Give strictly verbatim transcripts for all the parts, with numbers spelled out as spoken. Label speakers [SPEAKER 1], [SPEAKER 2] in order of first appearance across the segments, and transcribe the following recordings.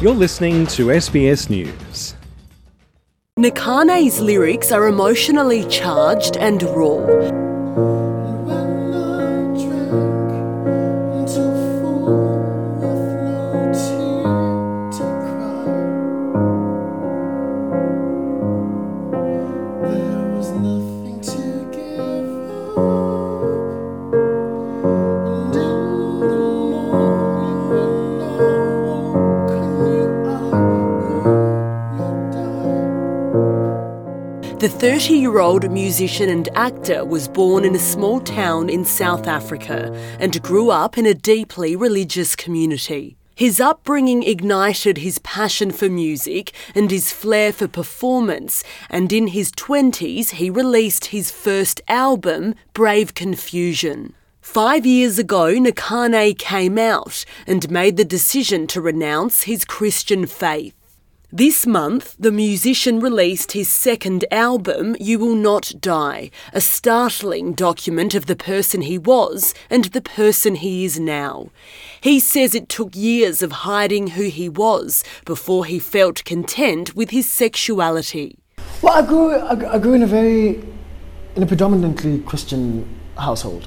[SPEAKER 1] You're listening to S B S News.
[SPEAKER 2] Nakane's lyrics are emotionally charged and raw. The thirty-year-old musician and actor was born in a small town in South Africa and grew up in a deeply religious community. His upbringing ignited his passion for music and his flair for performance, and in his twenties he released his first album, Brave Confusion. Five years ago, Nakane came out and made the decision to renounce his Christian faith. This month, the musician released his second album, You Will Not Die, a startling document of the person he was and the person he is now. He says it took years of hiding who he was before he felt content with his sexuality.
[SPEAKER 3] Well, I grew, I grew in a very, in a predominantly Christian household.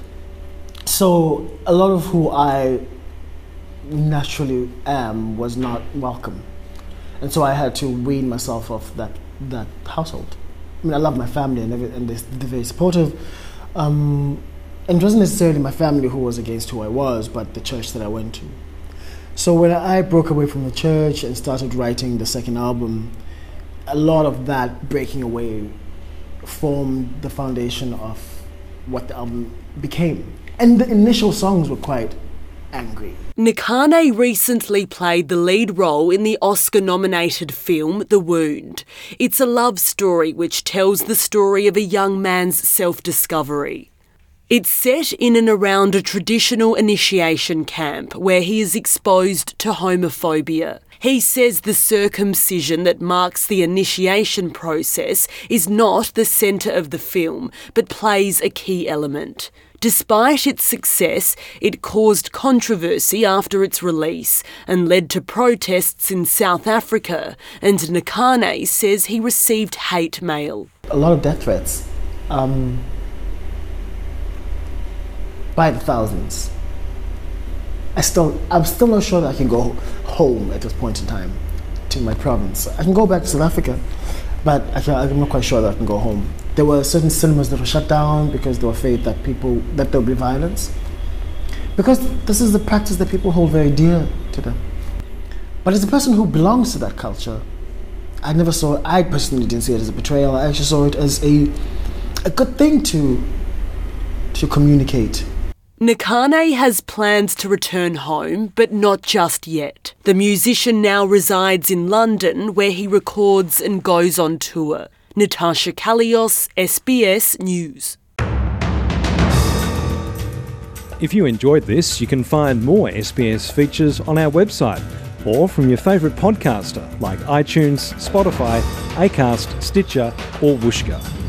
[SPEAKER 3] So a lot of who I naturally am was not welcome. And so I had to wean myself off that, that household. I mean, I love my family and, every, and they're, they're very supportive. Um, and it wasn't necessarily my family who was against who I was, but the church that I went to. So when I broke away from the church and started writing the second album, a lot of that breaking away formed the foundation of what the album became. And the initial songs were quite angry.
[SPEAKER 2] Nakane recently played the lead role in the Oscar-nominated film The Wound. It's a love story which tells the story of a young man's self-discovery. It's set in and around a traditional initiation camp where he is exposed to homophobia. He says the circumcision that marks the initiation process is not the centre of the film, but plays a key element. Despite its success, it caused controversy after its release and led to protests in South Africa, and Nakane says he received hate mail.
[SPEAKER 3] A lot of death threats, um, by the thousands. I still, I'm still not sure that I can go home at this point in time to my province. I can go back to South Africa, but I can, I'm not quite sure that I can go home. There were certain cinemas that were shut down because they were afraid that people, that there would be violence. Because this is the practice that people hold very dear to them. But as a person who belongs to that culture, I never saw, I personally didn't see it as a betrayal. I actually saw it as a, a good thing to, to communicate.
[SPEAKER 2] Nakane has plans to return home, but not just yet. The musician now resides in London, where he records and goes on tour. Natasha Kalios, S B S News.
[SPEAKER 1] If you enjoyed this, you can find more S B S features on our website or from your favourite podcaster like iTunes, Spotify, Acast, Stitcher or Whooshkaa.